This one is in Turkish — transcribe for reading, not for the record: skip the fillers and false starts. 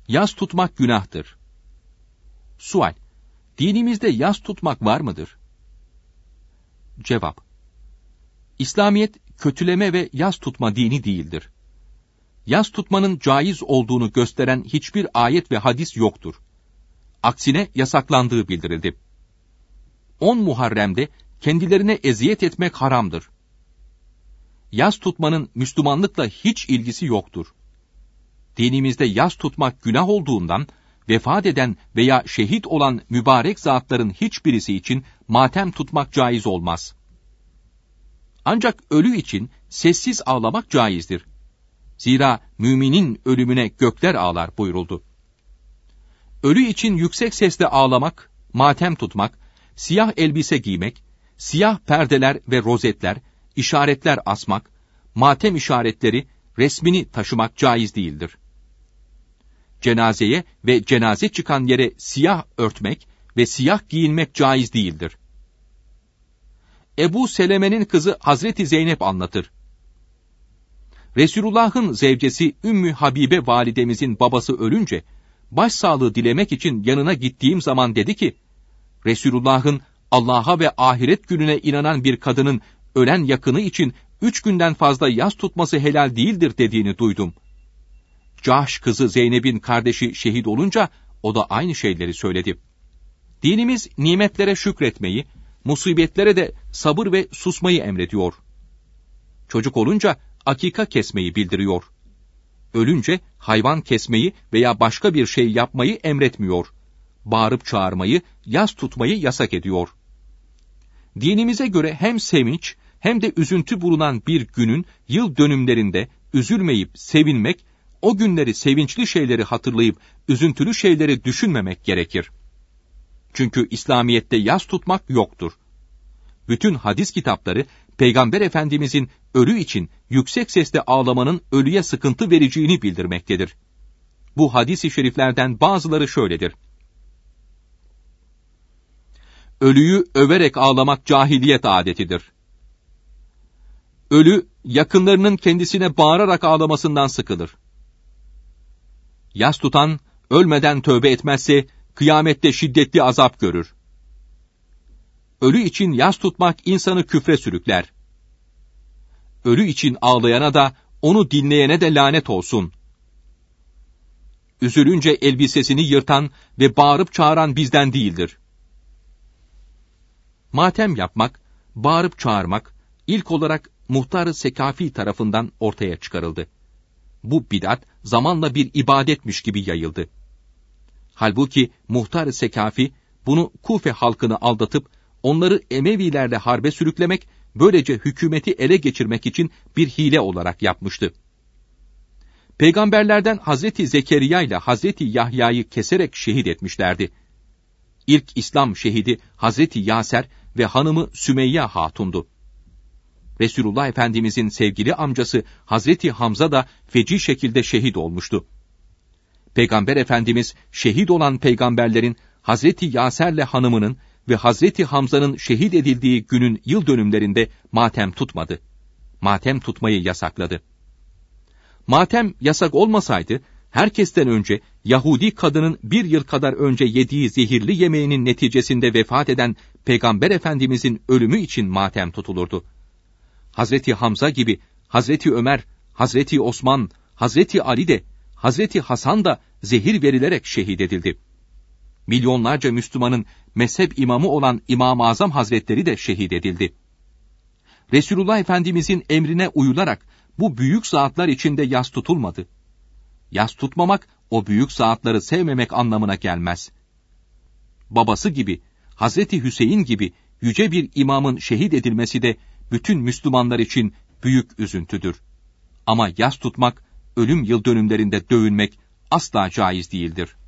Yas tutmak günahtır. Sual: dinimizde yas tutmak var mıdır? Cevap: İslamiyet, kötüleme ve yas tutma dini değildir. Yas tutmanın caiz olduğunu gösteren hiçbir ayet ve hadis yoktur. Aksine yasaklandığı bildirildi. 10 Muharrem'de kendilerine eziyet etmek haramdır. Yas tutmanın Müslümanlıkla hiç ilgisi yoktur. Dinimizde yas tutmak günah olduğundan, vefat eden veya şehit olan mübarek zatların hiçbirisi için matem tutmak caiz olmaz. Ancak ölü için sessiz ağlamak caizdir. Zira müminin ölümüne gökler ağlar buyuruldu. Ölü için yüksek sesle ağlamak, matem tutmak, siyah elbise giymek, siyah perdeler ve rozetler, işaretler asmak, matem işaretleri, resmini taşımak caiz değildir. Cenazeye ve cenaze çıkan yere siyah örtmek ve siyah giyinmek caiz değildir. Ebu Seleme'nin kızı Hazreti Zeynep anlatır. Resulullah'ın zevcesi Ümmü Habibe validemizin babası ölünce, başsağlığı dilemek için yanına gittiğim zaman dedi ki, Resulullah'ın Allah'a ve ahiret gününe inanan bir kadının ölen yakını için 3 günden fazla yas tutması helal değildir dediğini duydum. Cahş kızı Zeynep'in kardeşi şehit olunca o da aynı şeyleri söyledi. Dinimiz nimetlere şükretmeyi, musibetlere de sabır ve susmayı emrediyor. Çocuk olunca akika kesmeyi bildiriyor. Ölünce hayvan kesmeyi veya başka bir şey yapmayı emretmiyor. Bağırıp çağırmayı, yas tutmayı yasak ediyor. Dinimize göre hem sevinç hem de üzüntü bulunan bir günün yıl dönümlerinde üzülmeyip sevinmek, o günleri sevinçli şeyleri hatırlayıp üzüntülü şeyleri düşünmemek gerekir. Çünkü İslamiyet'te yas tutmak yoktur. Bütün hadis kitapları, Peygamber Efendimizin ölü için yüksek sesle ağlamanın ölüye sıkıntı vereceğini bildirmektedir. Bu hadis-i şeriflerden bazıları şöyledir. Ölüyü överek ağlamak cahiliyet adetidir. Ölü, yakınlarının kendisine bağırarak ağlamasından sıkılır. Yas tutan, ölmeden tövbe etmezse, kıyamette şiddetli azap görür. Ölü için yas tutmak insanı küfre sürükler. Ölü için ağlayana da, onu dinleyene de lanet olsun. Üzülünce elbisesini yırtan ve bağırıp çağıran bizden değildir. Matem yapmak, bağırıp çağırmak, ilk olarak Muhtar-ı Sekafi tarafından ortaya çıkarıldı. Bu bid'at zamanla bir ibadetmiş gibi yayıldı. Halbuki Muhtar-ı Sekafi bunu Kufe halkını aldatıp onları Emevilerle harbe sürüklemek, böylece hükümeti ele geçirmek için bir hile olarak yapmıştı. Peygamberlerden Hazreti Zekeriya ile Hazreti Yahya'yı keserek şehit etmişlerdi. İlk İslam şehidi Hazreti Yaser ve hanımı Sümeyye Hatun'du. Resulullah Efendimizin sevgili amcası Hazreti Hamza da feci şekilde şehit olmuştu. Peygamber Efendimiz şehit olan peygamberlerin Hazreti Yaser'le hanımının ve Hazreti Hamza'nın şehit edildiği günün yıl dönümlerinde matem tutmadı. Matem tutmayı yasakladı. Matem yasak olmasaydı, herkesten önce Yahudi kadının 1 yıl kadar önce yediği zehirli yemeğinin neticesinde vefat eden Peygamber Efendimizin ölümü için matem tutulurdu. Hazreti Hamza gibi Hazreti Ömer, Hazreti Osman, Hazreti Ali de, Hazreti Hasan da zehir verilerek şehit edildi. Milyonlarca Müslümanın mezhep imamı olan İmam-ı Azam Hazretleri de şehit edildi. Resulullah Efendimizin emrine uyularak bu büyük zatlar içinde yas tutulmadı. Yas tutmamak, o büyük zatları sevmemek anlamına gelmez. Babası gibi, Hazreti Hüseyin gibi yüce bir imamın şehit edilmesi de bütün Müslümanlar için büyük üzüntüdür. Ama yas tutmak, ölüm yıl dönümlerinde dövünmek asla caiz değildir.